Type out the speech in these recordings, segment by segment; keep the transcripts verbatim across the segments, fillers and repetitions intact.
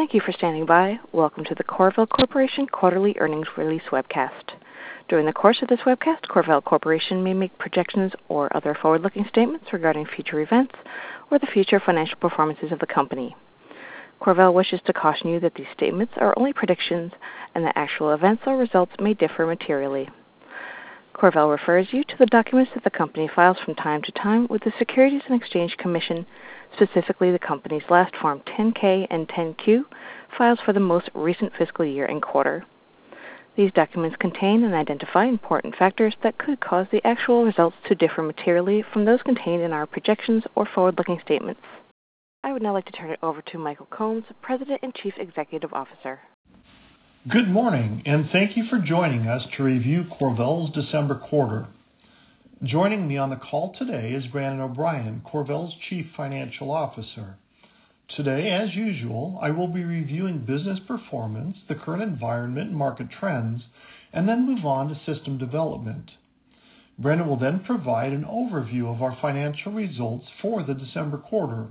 Thank you for standing by. Welcome to the CorVel Corporation Quarterly Earnings Release Webcast. During the course of this webcast, CorVel Corporation may make projections or other forward-looking statements regarding future events or the future financial performances of the company. CorVel wishes to caution you that these statements are only predictions and that actual events or results may differ materially. CorVel refers you to the documents that the company files from time to time with the Securities and Exchange Commission, specifically the company's last Form ten K and ten Q files for the most recent fiscal year and quarter. These documents contain and identify important factors that could cause the actual results to differ materially from those contained in our projections or forward-looking statements. I would now like to turn it over to Michael Combs, President and Chief Executive Officer. Good morning, and thank you for joining us to review CorVel's December quarter. Joining me on the call today is Brandon O'Brien, CorVel's Chief Financial Officer. Today, as usual, I will be reviewing business performance, the current environment and market trends, and then move on to system development. Brandon will then provide an overview of our financial results for the December quarter.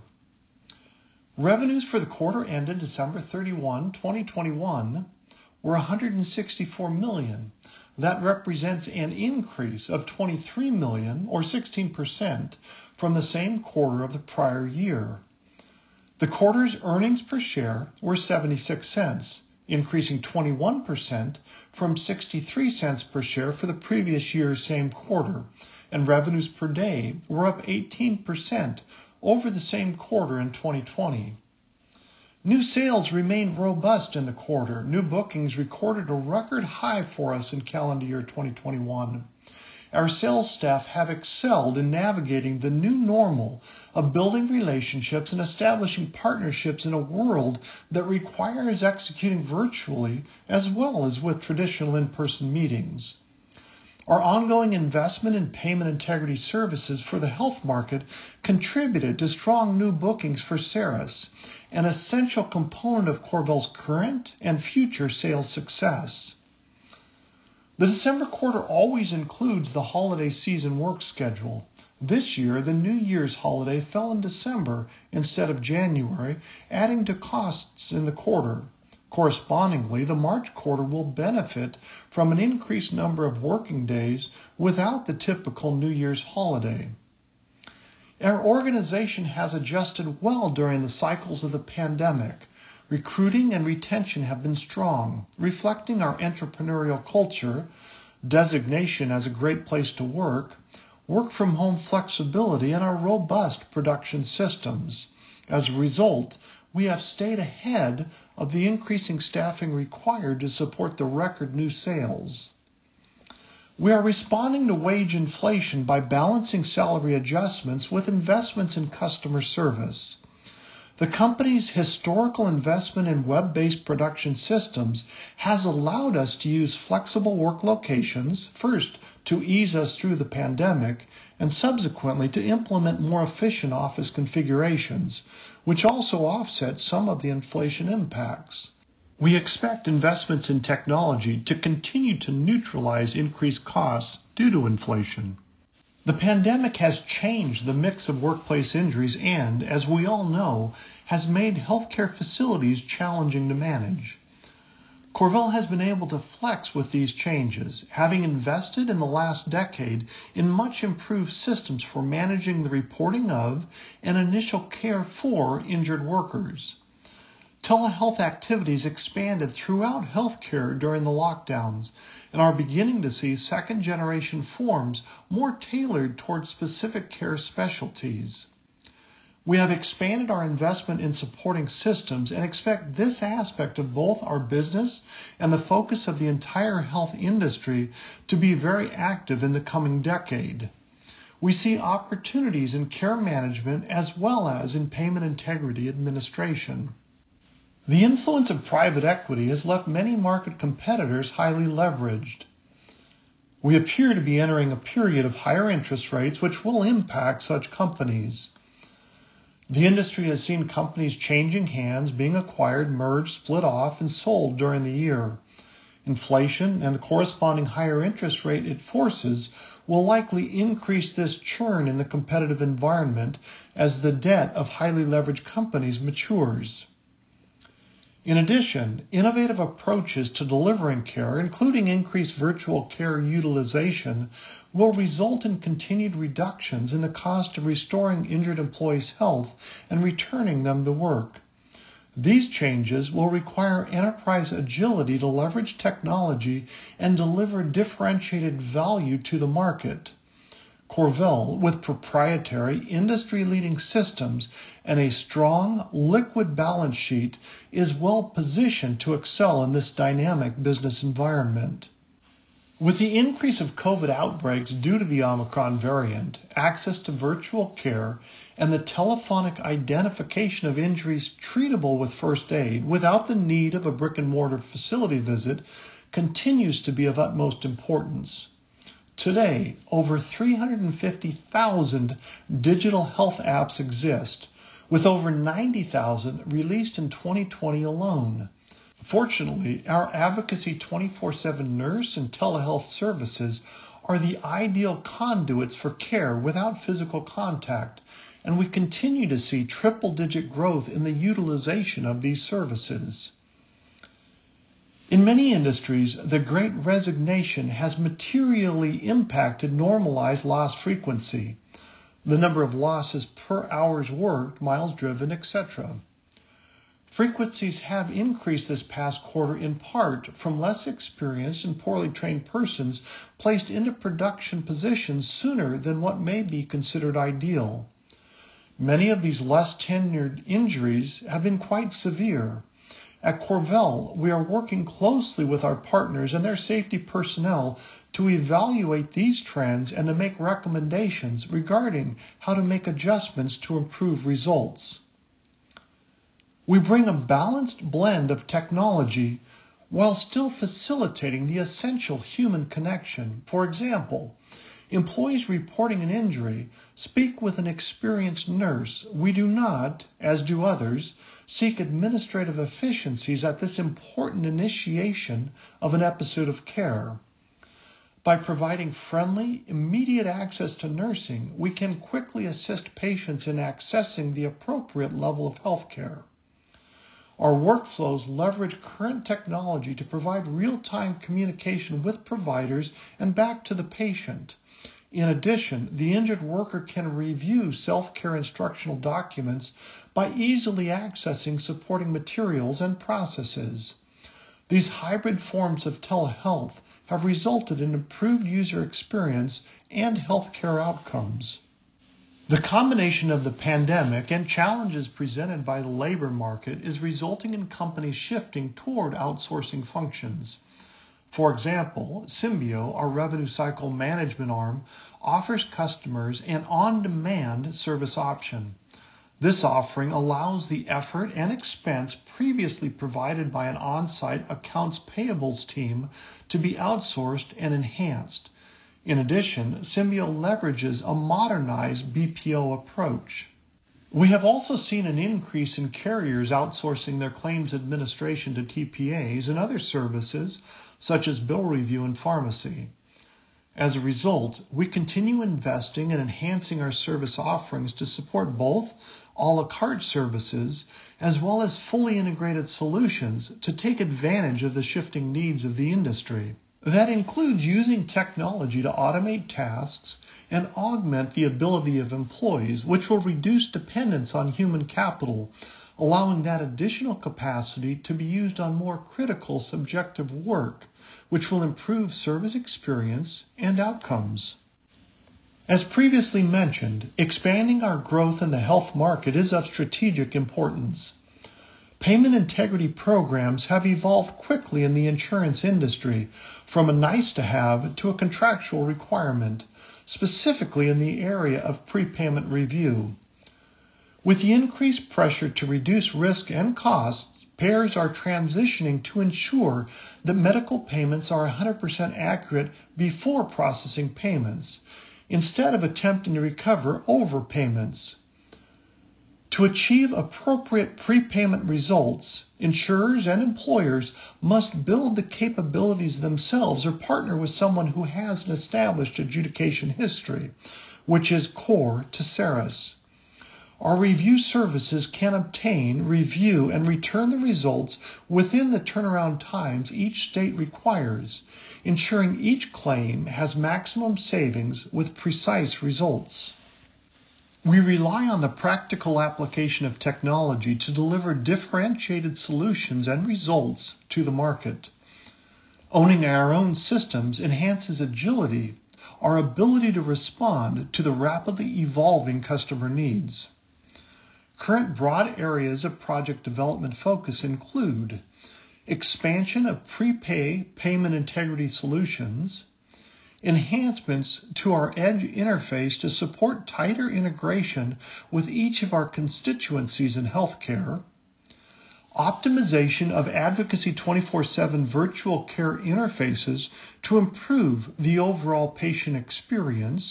Revenues for the quarter ended December thirty-first, twenty twenty-one were one hundred sixty-four million dollars. That represents an increase of twenty-three million dollars or sixteen percent from the same quarter of the prior year. The quarter's earnings per share were seventy-six cents, increasing twenty-one percent from sixty-three cents per share for the previous year's same quarter, and revenues per day were up eighteen percent over the same quarter in twenty twenty. New sales remained robust in the quarter. New bookings recorded a record high for us in calendar year twenty twenty-one. Our sales staff have excelled in navigating the new normal of building relationships and establishing partnerships in a world that requires executing virtually as well as with traditional in-person meetings. Our ongoing investment in payment integrity services for the health market contributed to strong new bookings for CERIS, an essential component of CorVel's current and future sales success. The December quarter always includes the holiday season work schedule. This year, the New Year's holiday fell in December instead of January, adding to costs in the quarter. Correspondingly, the March quarter will benefit from an increased number of working days without the typical New Year's holiday. Our organization has adjusted well during the cycles of the pandemic. Recruiting and retention have been strong, reflecting our entrepreneurial culture, designation as a great place to work, work-from-home flexibility, and our robust production systems. As a result, we have stayed ahead of the increasing staffing required to support the record new sales. We are responding to wage inflation by balancing salary adjustments with investments in customer service. The company's historical investment in web-based production systems has allowed us to use flexible work locations, first to ease us through the pandemic, and subsequently to implement more efficient office configurations, which also offset some of the inflation impacts. We expect investments in technology to continue to neutralize increased costs due to inflation. The pandemic has changed the mix of workplace injuries and, as we all know, has made healthcare facilities challenging to manage. CorVel has been able to flex with these changes, having invested in the last decade in much improved systems for managing the reporting of and initial care for injured workers. Telehealth activities expanded throughout healthcare during the lockdowns and are beginning to see second-generation forms more tailored towards specific care specialties. We have expanded our investment in supporting systems and expect this aspect of both our business and the focus of the entire health industry to be very active in the coming decade. We see opportunities in care management as well as in payment integrity administration. The influence of private equity has left many market competitors highly leveraged. We appear to be entering a period of higher interest rates which will impact such companies. The industry has seen companies changing hands, being acquired, merged, split off, and sold during the year. Inflation and the corresponding higher interest rate it forces will likely increase this churn in the competitive environment as the debt of highly leveraged companies matures. In addition, innovative approaches to delivering care, including increased virtual care utilization, will result in continued reductions in the cost of restoring injured employees' health and returning them to work. These changes will require enterprise agility to leverage technology and deliver differentiated value to the market. CorVel, with proprietary, industry-leading systems and a strong, liquid balance sheet, is well positioned to excel in this dynamic business environment. With the increase of COVID outbreaks due to the Omicron variant, access to virtual care, and the telephonic identification of injuries treatable with first aid without the need of a brick-and-mortar facility visit continues to be of utmost importance. Today, over three hundred fifty thousand digital health apps exist, with over ninety thousand released in twenty twenty alone. Fortunately, our Advocacy twenty-four seven nurse and telehealth services are the ideal conduits for care without physical contact, and we continue to see triple-digit growth in the utilization of these services. In many industries, the Great Resignation has materially impacted normalized loss frequency, the number of losses per hours worked, miles driven, et cetera. Frequencies have increased this past quarter in part from less experienced and poorly trained persons placed into production positions sooner than what may be considered ideal. Many of these less tenured injuries have been quite severe. At CorVel, we are working closely with our partners and their safety personnel to evaluate these trends and to make recommendations regarding how to make adjustments to improve results. We bring a balanced blend of technology while still facilitating the essential human connection. For example, employees reporting an injury speak with an experienced nurse. We do not, as do others, seek administrative efficiencies at this important initiation of an episode of care. By providing friendly, immediate access to nursing, we can quickly assist patients in accessing the appropriate level of health care. Our workflows leverage current technology to provide real-time communication with providers and back to the patient. In addition, the injured worker can review self-care instructional documents by easily accessing supporting materials and processes. These hybrid forms of telehealth have resulted in improved user experience and healthcare outcomes. The combination of the pandemic and challenges presented by the labor market is resulting in companies shifting toward outsourcing functions. For example, Symbeo, our revenue cycle management arm, offers customers an on-demand service option. This offering allows the effort and expense previously provided by an on-site accounts payables team to be outsourced and enhanced. In addition, Symbeo leverages a modernized B P O approach. We have also seen an increase in carriers outsourcing their claims administration to T P As and other services, such as bill review and pharmacy. As a result, we continue investing and enhancing our service offerings to support both a la carte services as well as fully integrated solutions to take advantage of the shifting needs of the industry. That includes using technology to automate tasks and augment the ability of employees, which will reduce dependence on human capital, allowing that additional capacity to be used on more critical subjective work, which will improve service experience and outcomes. As previously mentioned, expanding our growth in the health market is of strategic importance. Payment integrity programs have evolved quickly in the insurance industry from a nice-to-have to a contractual requirement, specifically in the area of prepayment review. With the increased pressure to reduce risk and costs, payers are transitioning to ensure that medical payments are one hundred percent accurate before processing payments, instead of attempting to recover overpayments. To achieve appropriate prepayment results, insurers and employers must build the capabilities themselves or partner with someone who has an established adjudication history, which is core to CERIS. Our review services can obtain, review, and return the results within the turnaround times each state requires, ensuring each claim has maximum savings with precise results. We rely on the practical application of technology to deliver differentiated solutions and results to the market. Owning our own systems enhances agility, our ability to respond to the rapidly evolving customer needs. Current broad areas of project development focus include expansion of prepay payment integrity solutions, enhancements to our edge interface to support tighter integration with each of our constituencies in healthcare, optimization of Advocacy twenty-four seven virtual care interfaces to improve the overall patient experience,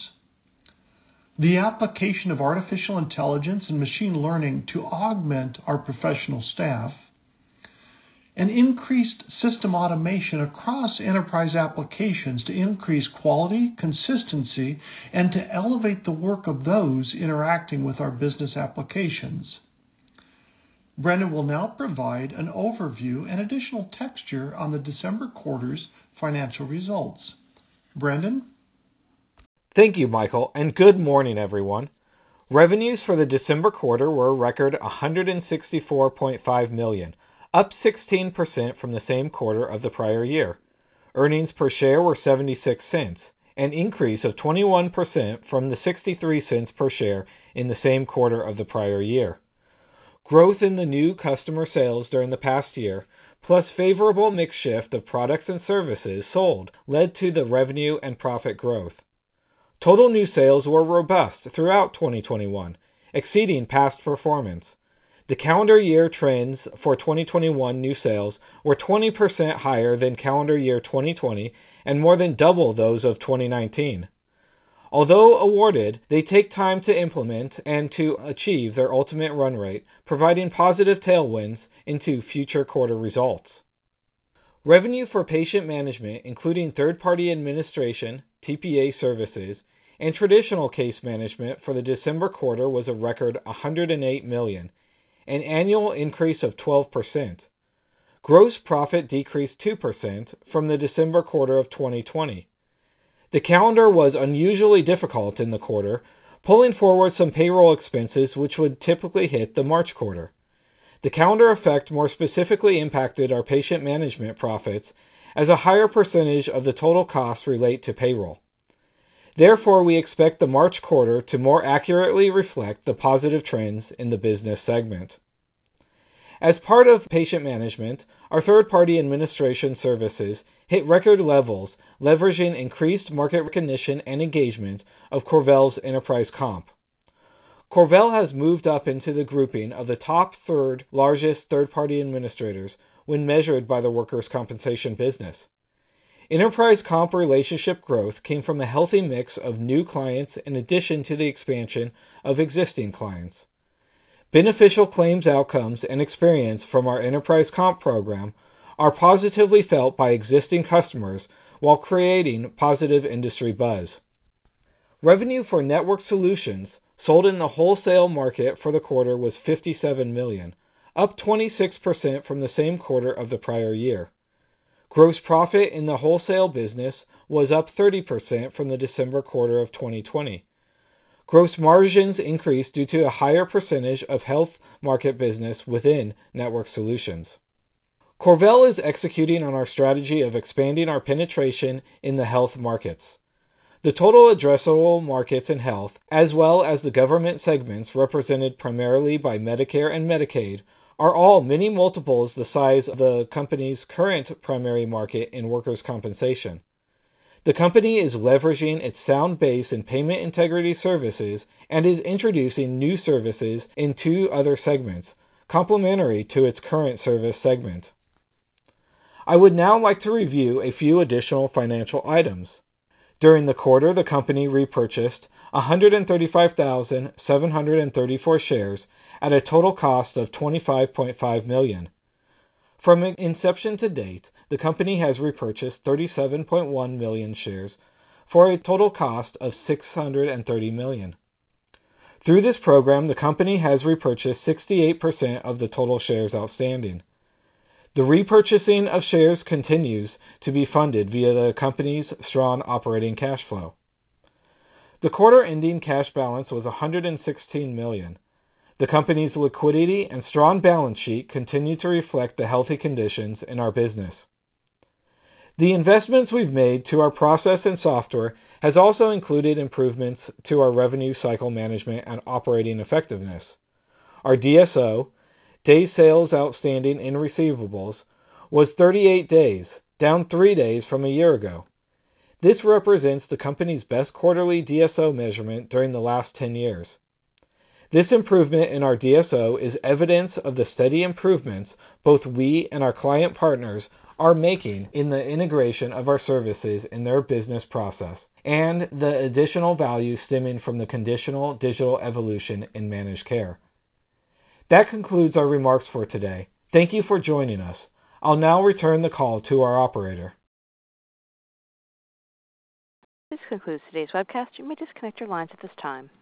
the application of artificial intelligence and machine learning to augment our professional staff, and increased system automation across enterprise applications to increase quality, consistency, and to elevate the work of those interacting with our business applications. Brendan will now provide an overview and additional texture on the December quarter's financial results. Brendan? Thank you, Michael, and good morning, everyone. Revenues for the December quarter were a record one hundred sixty-four point five million dollars, up sixteen percent from the same quarter of the prior year. Earnings per share were seventy-six cents, an increase of twenty-one percent from the sixty-three cents per share in the same quarter of the prior year. Growth in the new customer sales during the past year, plus favorable mix shift of products and services sold, led to the revenue and profit growth. Total new sales were robust throughout twenty twenty-one, exceeding past performance. The calendar year trends for twenty twenty-one new sales were twenty percent higher than calendar year twenty twenty and more than double those of twenty nineteen. Although awarded, they take time to implement and to achieve their ultimate run rate, providing positive tailwinds into future quarter results. Revenue for patient management, including third-party administration, T P A services, and traditional case management for the December quarter was a record one hundred eight million dollars, an annual increase of twelve percent. Gross profit decreased two percent from the December quarter of twenty twenty. The calendar was unusually difficult in the quarter, pulling forward some payroll expenses which would typically hit the March quarter. The calendar effect more specifically impacted our patient management profits as a higher percentage of the total costs relate to payroll. Therefore, we expect the March quarter to more accurately reflect the positive trends in the business segment. As part of patient management, our third-party administration services hit record levels, leveraging increased market recognition and engagement of CorVel's Enterprise Comp. CorVel has moved up into the grouping of the top third largest third-party administrators when measured by the workers' compensation business. Enterprise Comp relationship growth came from a healthy mix of new clients in addition to the expansion of existing clients. Beneficial claims outcomes and experience from our Enterprise Comp program are positively felt by existing customers while creating positive industry buzz. Revenue for network solutions sold in the wholesale market for the quarter was fifty-seven million dollars, up twenty-six percent from the same quarter of the prior year. Gross profit in the wholesale business was up thirty percent from the December quarter of twenty twenty. Gross margins increased due to a higher percentage of health market business within network solutions. CorVel is executing on our strategy of expanding our penetration in the health markets. The total addressable markets in health, as well as the government segments represented primarily by Medicare and Medicaid, are all many multiples the size of the company's current primary market in workers' compensation. The company is leveraging its sound base in payment integrity services and is introducing new services in two other segments, complementary to its current service segment. I would now like to review a few additional financial items. During the quarter, the company repurchased one hundred thirty-five thousand seven hundred thirty-four shares at a total cost of twenty-five point five million dollars. From inception to date, the company has repurchased thirty-seven point one million shares for a total cost of six hundred thirty million dollars. Through this program, the company has repurchased sixty-eight percent of the total shares outstanding. The repurchasing of shares continues to be funded via the company's strong operating cash flow. The quarter-ending cash balance was one hundred sixteen million dollars. The company's liquidity and strong balance sheet continue to reflect the healthy conditions in our business. The investments we've made to our process and software has also included improvements to our revenue cycle management and operating effectiveness. Our D S O, Days Sales Outstanding in Receivables, was thirty-eight days, down three days from a year ago. This represents the company's best quarterly D S O measurement during the last ten years. This improvement in our D S O is evidence of the steady improvements both we and our client partners are making in the integration of our services in their business process and the additional value stemming from the conditional digital evolution in managed care. That concludes our remarks for today. Thank you for joining us. I'll now return the call to our operator. This concludes today's webcast. You may disconnect your lines at this time.